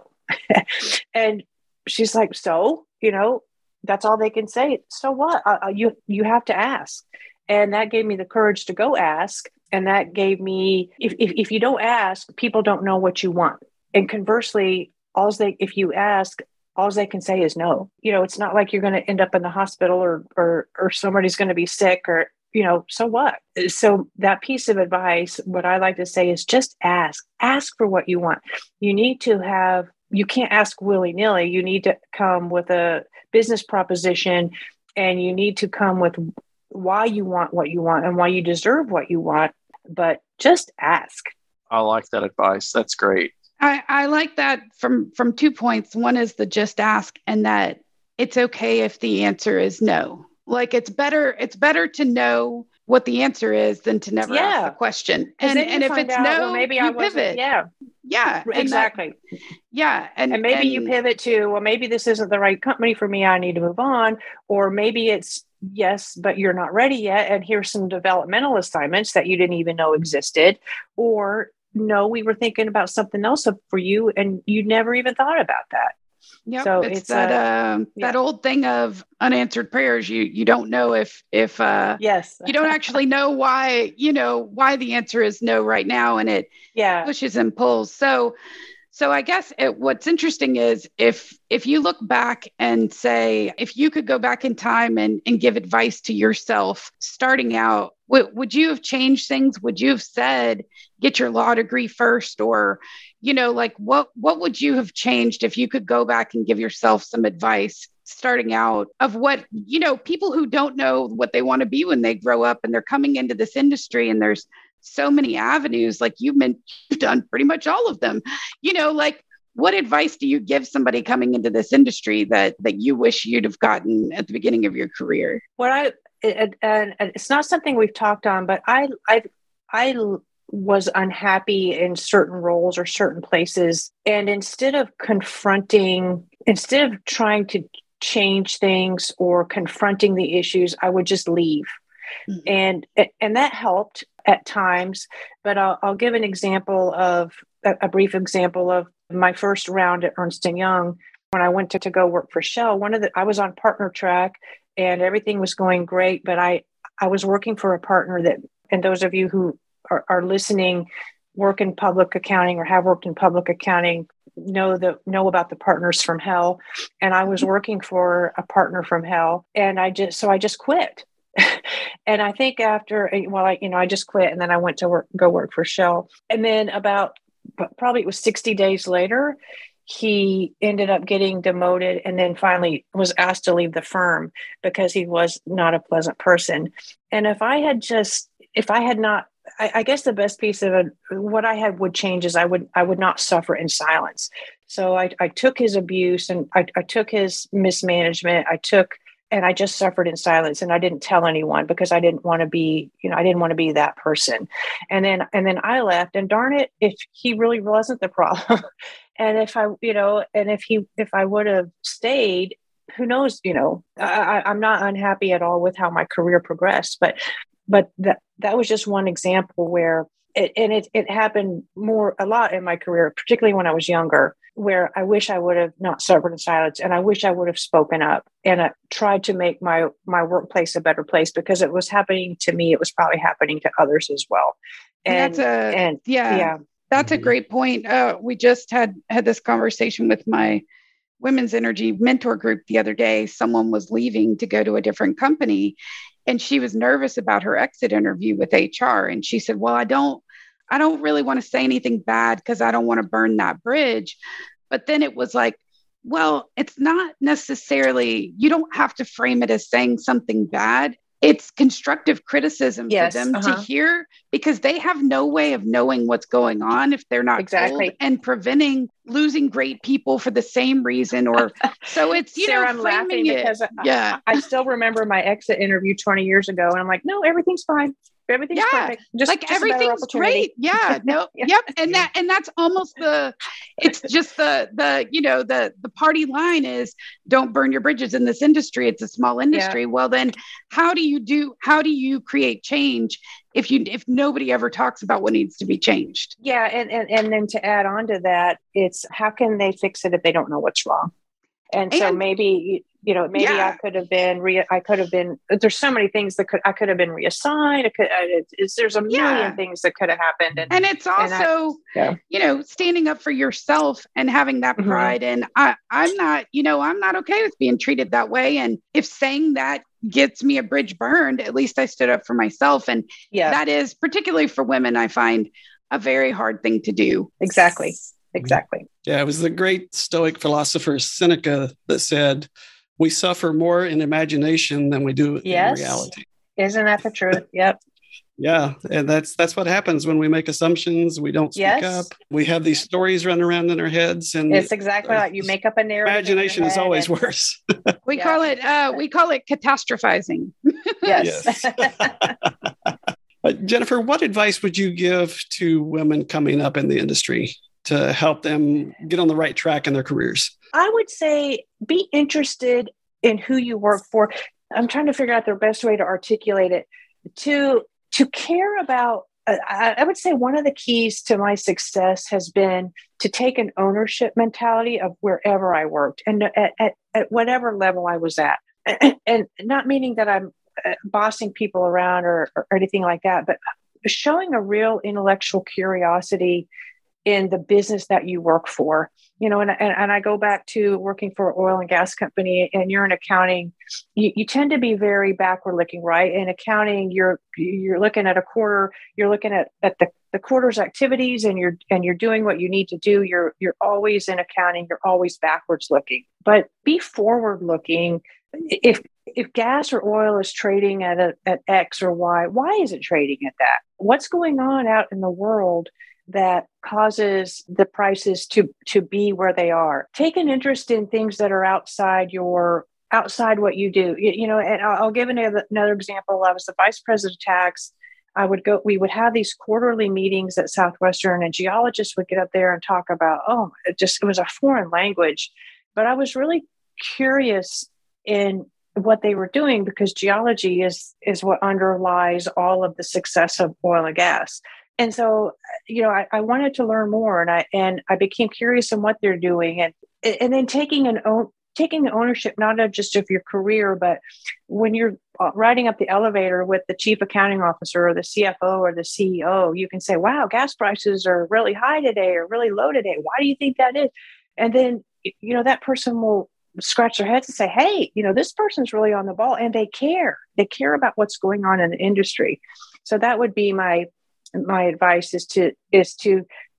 And she's like, so, you know, that's all they can say. So what? Uh, you, you have to ask. And that gave me the courage to go ask. And that gave me, if, if, if you don't ask, people don't know what you want. And conversely, all they, if you ask, all they can say is no. You know, it's not like you're going to end up in the hospital or, or, or somebody's going to be sick or, you know, so what? So that piece of advice, what I like to say is just ask, ask for what you want. You need to have, you can't ask willy-nilly. You need to come with a business proposition, and you need to come with why you want what you want and why you deserve what you want, but just ask. I like that advice. That's great. I, I like that from, from two points. One is the just ask, and that it's okay if the answer is no. Like it's better, it's better to know what the answer is than to never yeah. ask the question. And and if it's out, no, well, maybe I pivot. Yeah. Yeah. Exactly. That, yeah. And, and maybe and, you pivot to, well, maybe this isn't the right company for me. I need to move on. Or maybe it's yes, but you're not ready yet. And here's some developmental assignments that you didn't even know existed. Or no, we were thinking about something else for you and you never even thought about that. Yeah, so it's, it's that uh, uh, yeah. that old thing of unanswered prayers. You you don't know if if uh, yes, you don't actually know why you know why the answer is no right now, and it yeah pushes and pulls. So so I guess it, what's interesting is if if you look back and say if you could go back in time and and give advice to yourself starting out, w- would you have changed things? Would you have said get your law degree first, or you know, like what, what would you have changed if you could go back and give yourself some advice starting out of what, you know, people who don't know what they want to be when they grow up and they're coming into this industry and there's so many avenues, like you've been, you've done pretty much all of them, you know, like what advice do you give somebody coming into this industry that, that you wish you'd have gotten at the beginning of your career? What I, and it, it, it's not something we've talked on, but I, I, I, was unhappy in certain roles or certain places. And instead of confronting, instead of trying to change things or confronting the issues, I would just leave. Mm-hmm. And, and that helped at times, but I'll, I'll give an example of a, a brief example of my first round at Ernst and Young. When I went to, to go work for Shell, one of the, I was on partner track and everything was going great, but I, I was working for a partner that, and those of you who Are, are listening, work in public accounting or have worked in public accounting, know the know about the partners from hell. And I was working for a partner from hell, and I just so I just quit. And I think after well, I you know I just quit, and then I went to work go work for Shell. And then about probably it was sixty days later, he ended up getting demoted and then finally was asked to leave the firm because he was not a pleasant person. And if I had just, if I had not, I, I guess the best piece of it, what I had would change is I would, I would not suffer in silence. So I, I took his abuse and I, I took his mismanagement. I took, and I just suffered in silence, and I didn't tell anyone because I didn't want to be, you know, I didn't want to be that person. And then, and then I left, and darn it, if he really wasn't the problem, and if I, you know, and if he, if I would have stayed, who knows, you know, I, I'm not unhappy at all with how my career progressed, but, but that, that was just one example where it, and it, it happened more, a lot in my career, particularly when I was younger, where I wish I would have not suffered in silence, and I wish I would have spoken up and uh, tried to make my my workplace a better place, because it was happening to me. It was probably happening to others as well. And, and that's a and yeah, yeah, that's a great point. Uh, we just had had this conversation with my women's energy mentor group the other day. Someone was leaving to go to a different company, and she was nervous about her exit interview with H R. And she said, "Well, I don't." I don't really want to say anything bad because I don't want to burn that bridge. But then it was like, well, it's not necessarily, you don't have to frame it as saying something bad. It's constructive criticism yes, for them uh-huh. to hear, because they have no way of knowing what's going on if they're not exactly told, and preventing losing great people for the same reason. Or so it's, you Sarah, know, I'm laughing it, because yeah. I, I still remember my exit interview twenty years ago, and I'm like, no, everything's fine. Everything's yeah, perfect. Just like just everything's great. Yeah, no, yeah. yep. And that, and that's almost the, it's just the, the, you know, the, the party line is, don't burn your bridges in this industry. It's a small industry. Yeah. Well, then how do you do, how do you create change if you, if nobody ever talks about what needs to be changed? Yeah. And, and, and then to add on to that, it's how can they fix it if they don't know what's wrong? And, and so maybe, you know, maybe yeah. I could have been, re- I could have been, there's so many things that could, I could have been reassigned. I could, I, it's, there's a million yeah. things that could have happened. And, and it's also, and I, yeah. you know, standing up for yourself and having that pride. Mm-hmm. And I, I'm not, you know, I'm not okay with being treated that way. And if saying that gets me a bridge burned, at least I stood up for myself. And yeah. that is, particularly for women, I find a very hard thing to do. Exactly. Exactly. Yeah, it was the great Stoic philosopher Seneca that said, we suffer more in imagination than we do yes. in reality. Isn't that the truth? Yep. Yeah, and that's that's what happens when we make assumptions. We don't speak yes. up. We have these stories running around in our heads, and it's exactly like you make up a narrative. Imagination is always and... worse. we yeah. call it uh, we call it catastrophizing. Yes. yes. uh, Jennifer, what advice would you give to women coming up in the industry to help them get on the right track in their careers? I would say be interested in who you work for. I'm trying to figure out the best way to articulate it. To to care about, uh, I, I would say one of the keys to my success has been to take an ownership mentality of wherever I worked and at, at, at whatever level I was at. And, and not meaning that I'm bossing people around or, or anything like that, but showing a real intellectual curiosity in the business that you work for, you know, and, and, and I go back to working for an oil and gas company, and you're in accounting, you, you tend to be very backward looking, right? In accounting, you're, you're looking at a quarter, you're looking at, at the, the quarter's activities, and you're, and you're doing what you need to do. You're, you're always in accounting, you're always backwards looking, but be forward looking. If, if gas or oil is trading at a, at X or Y, why is it trading at that? What's going on out in the world that causes the prices to, to be where they are? Take an interest in things that are outside your, outside what you do. You, you know, and I'll, I'll give another, another example. I was the vice president of tax. I would go, we would have these quarterly meetings at Southwestern, and geologists would get up there and talk about, oh, it just, it was a foreign language, but I was really curious in what they were doing, because geology is, is what underlies all of the success of oil and gas. And so, you know, I, I wanted to learn more, and I and I became curious in what they're doing, and and then taking an own taking ownership not of just of your career, but when you're riding up the elevator with the chief accounting officer or the C F O or the C E O, you can say, "Wow, gas prices are really high today or really low today. Why do you think that is?" And then, you know, that person will scratch their heads and say, "Hey, you know, this person's really on the ball, and they care. They care about what's going on in the industry." So that would be my. My advice is to is to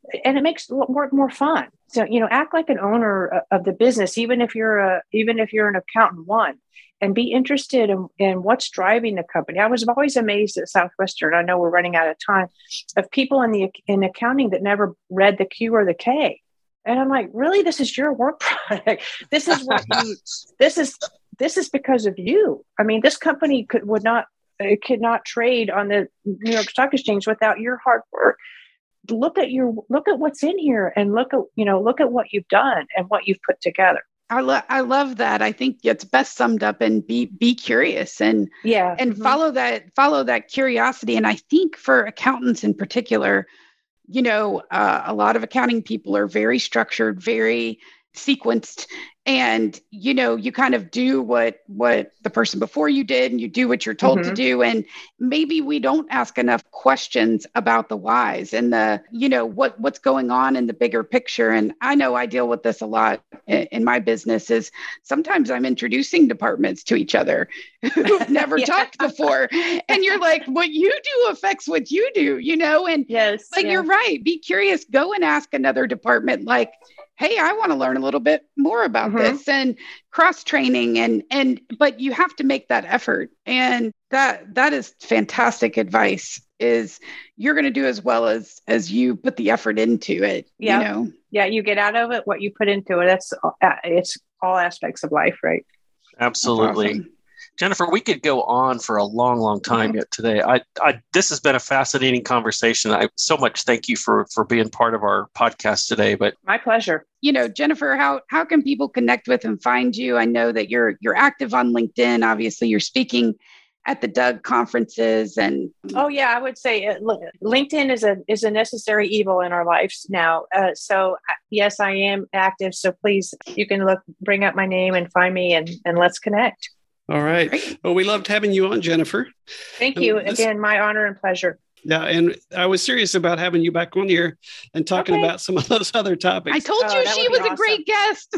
and it makes work more fun. So, you know, act like an owner of the business, even if you're a, even if you're an accountant one, and be interested in, in what's driving the company. I was always amazed at Southwestern. I know we're running out of time, of people in the in accounting that never read the Q or the K. And I'm like, really, this is your work product. This is what you, this is, this is because of you. I mean, this company could, would not, it could not trade on the New York Stock Exchange without your hard work. Look at your, look at what's in here, and look at, you know, look at what you've done and what you've put together. I love, I love that. I think it's best summed up in be, be curious and, yeah, and mm-hmm. follow that, follow that curiosity. And I think for accountants in particular, you know, uh, a lot of accounting people are very structured, very sequenced, and, you know, you kind of do what, what the person before you did, and you do what you're told mm-hmm. to do. And maybe we don't ask enough questions about the whys and the, you know, what, what's going on in the bigger picture. And I know I deal with this a lot in, in my business. Is sometimes I'm introducing departments to each other who've never yeah. talked before. And you're like, what you do affects what you do, you know? And yes, like, yeah. you're right. Be curious, go and ask another department, like, hey, I want to learn a little bit more about mm-hmm. this, and cross training, and, and, but you have to make that effort. And that, that is fantastic advice, is you're going to do as well as, as you put the effort into it. Yeah. You know? Yeah. You get out of it what you put into it. That's, uh, it's all aspects of life, right? Absolutely. Awesome. Jennifer, we could go on for a long, long time yet today. I, I, this has been a fascinating conversation. I so much thank you for, for being part of our podcast today. But my pleasure. You know, Jennifer, how how can people connect with and find you? I know that you're you're active on LinkedIn. Obviously, you're speaking at the D U G conferences, and oh yeah, I would say uh, LinkedIn is a is a necessary evil in our lives now. Uh, so uh, yes, I am active. So please, you can look, bring up my name and find me, and and let's connect. All right. Well, we loved having you on, Jennifer. Thank you. This, Again, my honor and pleasure. Yeah. And I was serious about having you back on here and talking okay. about some of those other topics. I told you oh, she was awesome. a great guest.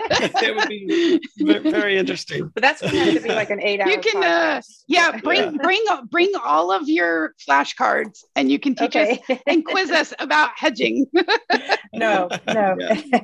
It would be very interesting. But that's going to have to be like an eight hour You can, uh, yeah, bring, yeah. bring, bring all of your flashcards, and you can teach okay. us and quiz us about hedging. no, no.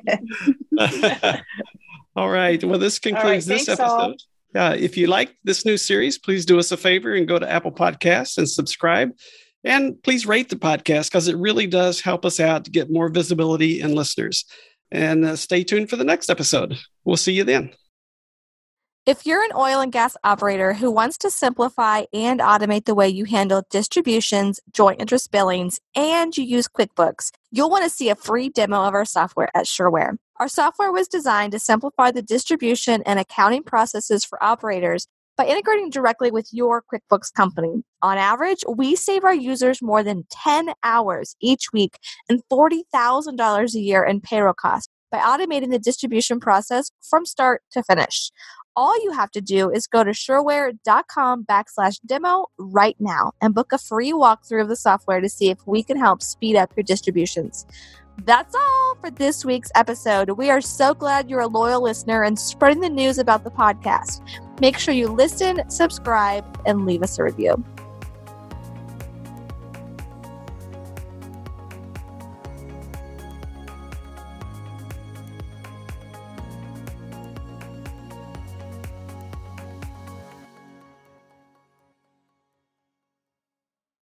All right. Well, this concludes right, this episode. All. Uh, if you like this new series, please do us a favor and go to Apple Podcasts and subscribe. And please rate the podcast, because it really does help us out to get more visibility and listeners. And uh, stay tuned for the next episode. We'll see you then. If you're an oil and gas operator who wants to simplify and automate the way you handle distributions, joint interest billings, and you use QuickBooks, you'll want to see a free demo of our software at Sureware. Our software was designed to simplify the distribution and accounting processes for operators by integrating directly with your QuickBooks company. On average, we save our users more than ten hours each week and forty thousand dollars a year in payroll costs by automating the distribution process from start to finish. All you have to do is go to sureware.com backslash demo right now and book a free walkthrough of the software to see if we can help speed up your distributions. That's all for this week's episode. We are so glad you're a loyal listener and spreading the news about the podcast. Make sure you listen, subscribe, and leave us a review.